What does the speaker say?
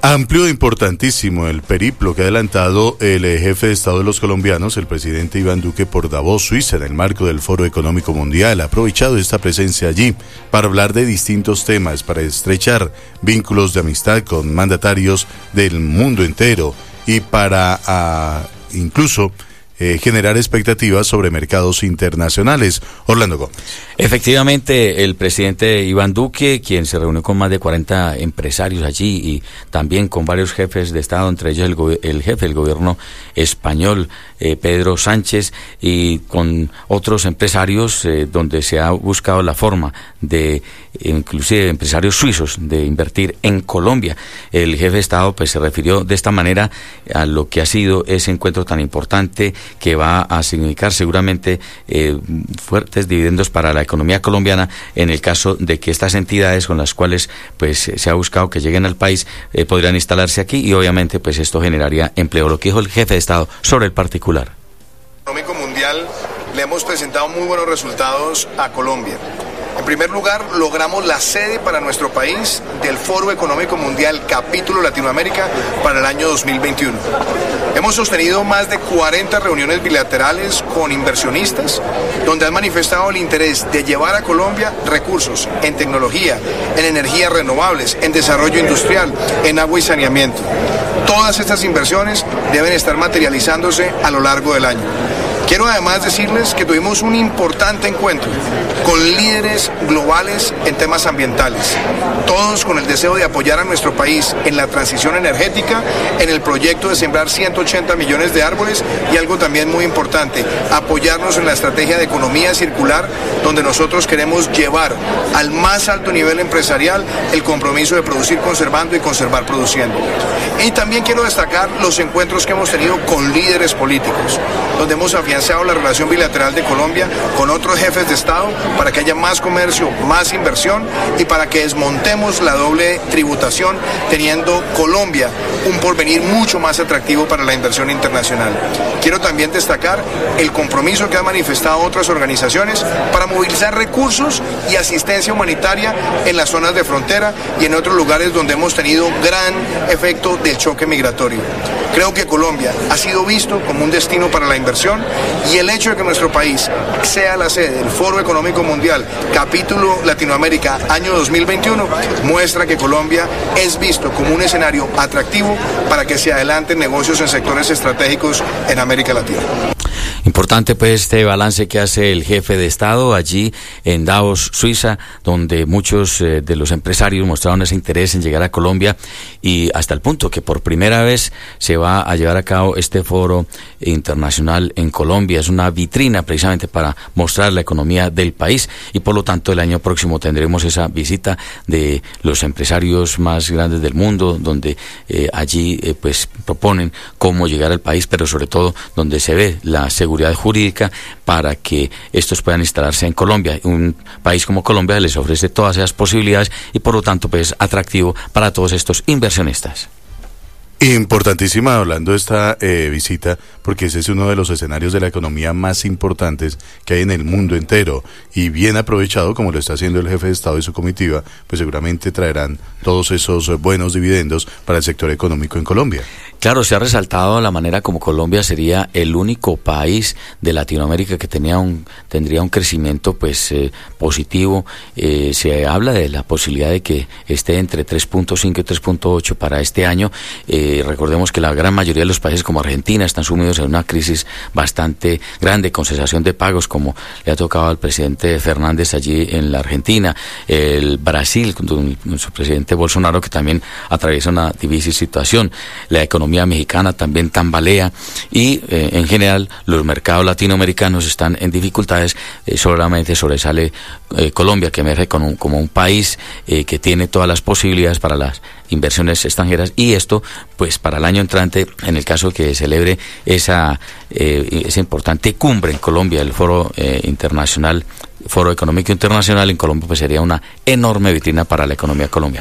Amplio e importantísimo el periplo que ha adelantado el jefe de Estado de los colombianos, el presidente Iván Duque, por Davos, Suiza, en el marco del Foro Económico Mundial. Ha aprovechado esta presencia allí para hablar de distintos temas, para estrechar vínculos de amistad con mandatarios del mundo entero y para incluso generar expectativas sobre mercados internacionales. Orlando Gómez. Efectivamente, el presidente Iván Duque, quien se reunió con más de 40 empresarios allí y también con varios jefes de Estado, entre ellos el jefe del gobierno español, Pedro Sánchez, y con otros empresarios donde se ha buscado la forma de, inclusive empresarios suizos, de invertir en Colombia. El jefe de Estado pues se refirió de esta manera a lo que ha sido ese encuentro tan importante, que va a significar seguramente fuertes dividendos para la economía colombiana en el caso de que estas entidades con las cuales pues se ha buscado que lleguen al país podrían instalarse aquí, y obviamente pues esto generaría empleo. Lo que dijo el jefe de Estado sobre el particular. El Económico Mundial le hemos presentado muy buenos resultados a Colombia. En primer lugar, logramos la sede para nuestro país del Foro Económico Mundial Capítulo Latinoamérica para el año 2021. Hemos sostenido más de 40 reuniones bilaterales con inversionistas, donde han manifestado el interés de llevar a Colombia recursos en tecnología, en energías renovables, en desarrollo industrial, en agua y saneamiento. Todas estas inversiones deben estar materializándose a lo largo del año. Quiero además decirles que tuvimos un importante encuentro con líderes globales en temas ambientales, todos con el deseo de apoyar a nuestro país en la transición energética, en el proyecto de sembrar 180 millones de árboles y algo también muy importante, apoyarnos en la estrategia de economía circular, donde nosotros queremos llevar al más alto nivel empresarial el compromiso de producir conservando y conservar produciendo. Y también quiero destacar los encuentros que hemos tenido con líderes políticos, donde hemos afianzado la relación bilateral de Colombia con otros jefes de Estado para que haya más comercio, más inversión y para que desmontemos la doble tributación, teniendo Colombia un porvenir mucho más atractivo para la inversión internacional. Quiero también destacar el compromiso que han manifestado otras organizaciones para movilizar recursos y asistencia humanitaria en las zonas de frontera y en otros lugares donde hemos tenido gran efecto del choque migratorio. Creo que Colombia ha sido visto como un destino para la inversión, y el hecho de que nuestro país sea la sede del Foro Económico Mundial Capítulo Latinoamérica año 2021 muestra que Colombia es visto como un escenario atractivo para que se adelanten negocios en sectores estratégicos en América Latina. Importante pues este balance que hace el jefe de Estado allí en Davos, Suiza, donde muchos de los empresarios mostraron ese interés en llegar a Colombia, y hasta el punto que por primera vez se va a llevar a cabo este foro internacional en Colombia. Es una vitrina precisamente para mostrar la economía del país, y por lo tanto el año próximo tendremos esa visita de los empresarios más grandes del mundo, donde allí pues proponen cómo llegar al país, pero sobre todo donde se ve la seguridad jurídica para que estos puedan instalarse en Colombia. Un país como Colombia les ofrece todas esas posibilidades y por lo tanto pues atractivo para todos estos inversionistas. Importantísima, hablando esta visita, porque ese es uno de los escenarios de la economía más importantes que hay en el mundo entero, y bien aprovechado como lo está haciendo el jefe de Estado y su comitiva, pues seguramente traerán todos esos buenos dividendos para el sector económico en Colombia. Claro, se ha resaltado la manera como Colombia sería el único país de Latinoamérica que tendría un crecimiento pues positivo. Se habla de la posibilidad de que esté entre 3.5 y 3.8 para este año. Recordemos que la gran mayoría de los países como Argentina están sumidos en una crisis bastante grande, con cesación de pagos, como le ha tocado al presidente Fernández allí en la Argentina. El Brasil, con su presidente Bolsonaro, que también atraviesa una difícil situación. La economía mexicana también tambalea, y en general los mercados latinoamericanos están en dificultades. Solamente sobresale Colombia, que emerge como un país que tiene todas las posibilidades para las inversiones extranjeras, y esto pues para el año entrante, en el caso que celebre esa importante cumbre en Colombia, el Foro Económico Internacional en Colombia, pues sería una enorme vitrina para la economía colombiana.